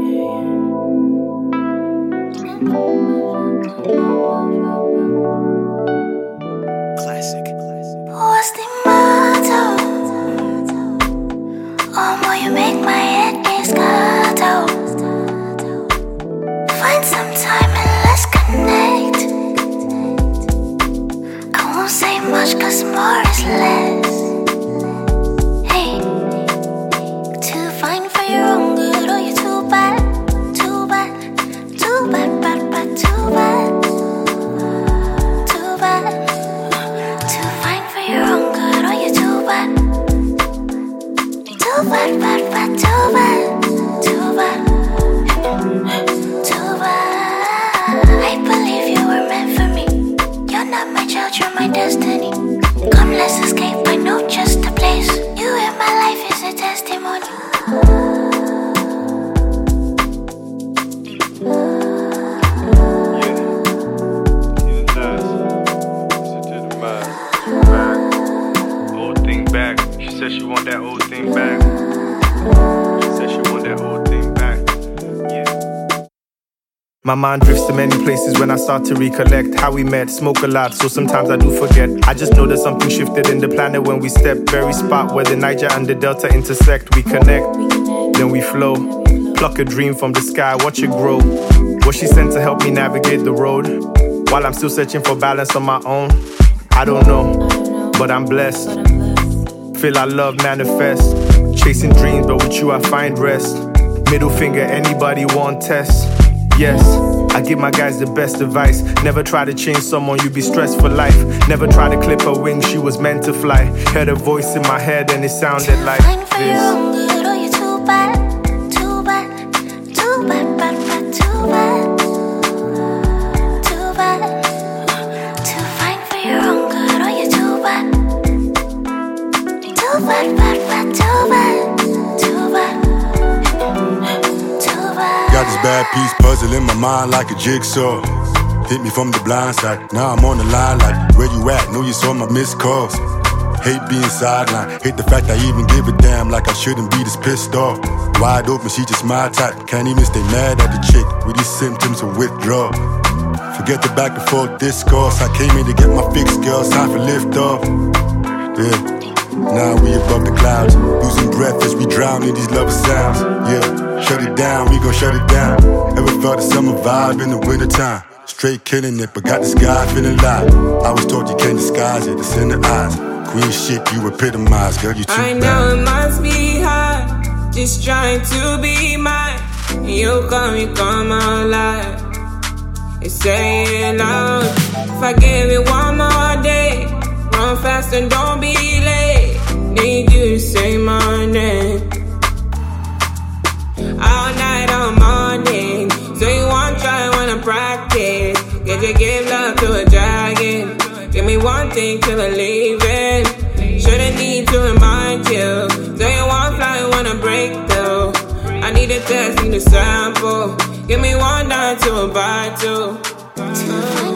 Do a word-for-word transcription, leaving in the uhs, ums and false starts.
Classic. What's the motto? Oh, boy, you make my head get scattered. Find some time and let's connect. I won't say much cause more is less. Hey, too fine for your own good, oh, you too bad, too bad, too bad, bad, bad, too bad. Too bad, bad, bad, too bad, too bad, too bad. I believe you were meant for me. You're not my child, you're my destiny. Come, let's escape, I know just the place. You in my life is a testimony. Said she want that old thing back. She said she want that old thing back. Yeah. My mind drifts to many places when I start to recollect how we met. Smoke a lot, so sometimes I do forget. I just know that something shifted in the planet when we step. Very spot where the Niger and the Delta intersect. We connect, then we flow. Pluck a dream from the sky, watch it grow. Was she sent to help me navigate the road? While I'm still searching for balance on my own. I don't know, but I'm blessed. Feel our love manifest. Chasing dreams, but with you I find rest. Middle finger, anybody want test? Yes, I give my guys the best advice. Never try to change someone, you be stressed for life. Never try to clip her wings, she was meant to fly. Heard a voice in my head and it sounded like this. Bad, bad, bad, too bad, too bad, too bad. Got this bad piece puzzle in my mind like a jigsaw. Hit me from the blind side, now I'm on the line like, where you at? Know you saw my missed calls. Hate being sidelined, hate the fact I even give a damn, like I shouldn't be this pissed off. Wide open, she just my type, can't even stay mad at the chick with these symptoms of withdrawal. Forget the back and forth discourse, I came in to get my fix, girl, time for lift off. Yeah. Now we above the clouds, losing breath as we drown in these love sounds. Yeah, shut it down, we gon' shut it down. Ever felt the summer vibe in the wintertime? Straight killing it, but got the sky feeling live. I was told you can't disguise it, it's in the eyes. Queen shit, you epitomize, girl, you too I bad. know it must be hard, just trying to be mine. And you come, you come alive. You say it loud. If I give it one more day, run fast and don't be late. Need you to say my name all night, all morning. So you won't try, wanna practice. Get you give love to a dragon. Give me one thing till I leave it. Shouldn't need to remind you. So you won't fly, wanna break through. I need a test, need a sample. Give me one dime to a bite to.